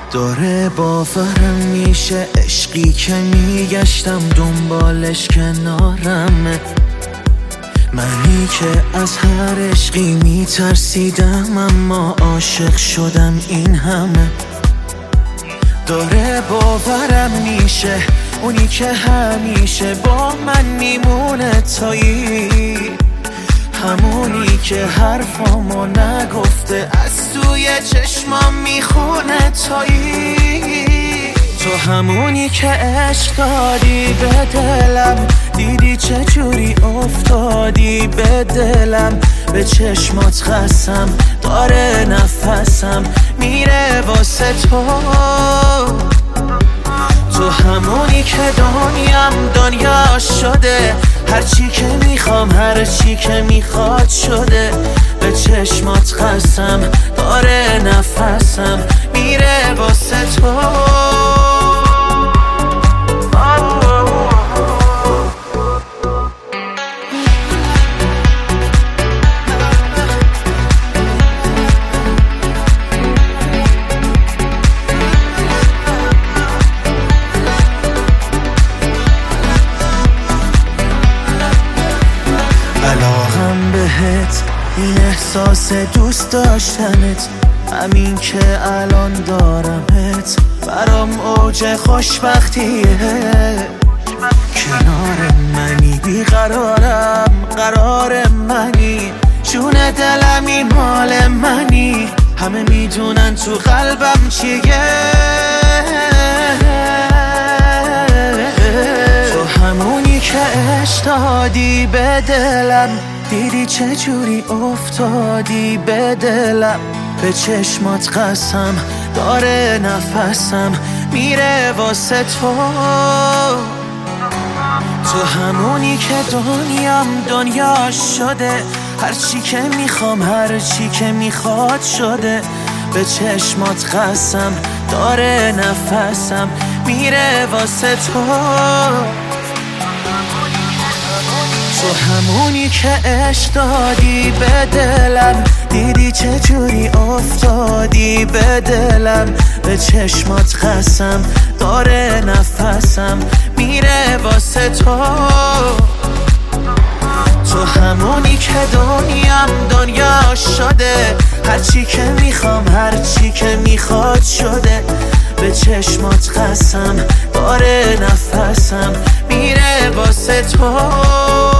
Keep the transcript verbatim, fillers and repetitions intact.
داره باورم میشه عشقی که میگشتم دنبالش کنارمه. منی که از هر عشقی میترسیدم اما عاشق شدم این همه. داره باورم میشه اونی که همیشه با من میمونه تایی، همونی که حرفامو نگفته از توی چشمام میخونه تایی. تو همونی که عشق دادی به دلم، دیدی چجوری افتادی به دلم. به چشمات خستم داره نفسم میره واسه تو. تو همونی که دنیام دنیا شده، هرچی که میخوام هرچی که میخواد شده. به چشمات خستم داره نفسم میره واسه تو. علاقم بهت این احساس دوست داشتنت، همین که الان دارمت برام اوج خوشبختیه. کنار منی بیقرارم قرار منی، جون دلم این مال منی. همه میدونن تو قلبم چیه. تو همونی که عشق دادی به دلم، دیدی چجوری افتادی به دلم. به چشمات قسم داره نفسم میره واسه تو. تو همونی که دنیام دنیا شده، هرچی که میخوام هرچی که میخواد شده. به چشمات قسم داره نفسم میره واسه تو. تو همونی که عشق دادی به دلم، دیدی چجوری افتادی به دلم. به چشمات قسم داره نفسم میره واسه تو. تو همونی که دنیام دنیا شده، هرچی که میخوام هرچی که میخواد شده. به چشمات قسم داره نفسم میره واسه تو.